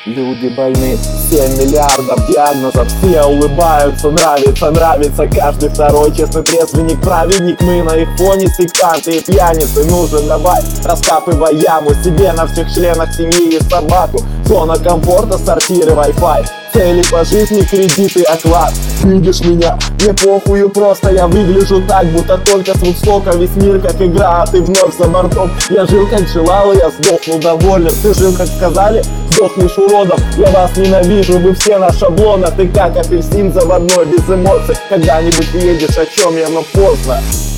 Люди больны, 7 миллиардов диагнозов, все улыбаются, нравится каждый второй честный трезвенник, праведник. Мы на их фоне сектанты и пьяницы. Нужен давай, раскапывай яму себе на всех членах семьи и собаку. Зона комфорта, сортиры, Wi-Fi, цели по жизни, кредиты, оклад. Видишь меня? Мне похую, просто я выгляжу так, будто только с Вудстока. Весь мир как игра, а ты вновь за бортом. Я жил как желал, и я сдохну доволен. Ты жил как сказали, сдохнешь уродом. Я вас ненавижу, вы все на шаблонах. Ты как апельсин заводной, без эмоций. Когда-нибудь едешь, о чем я, но поздно.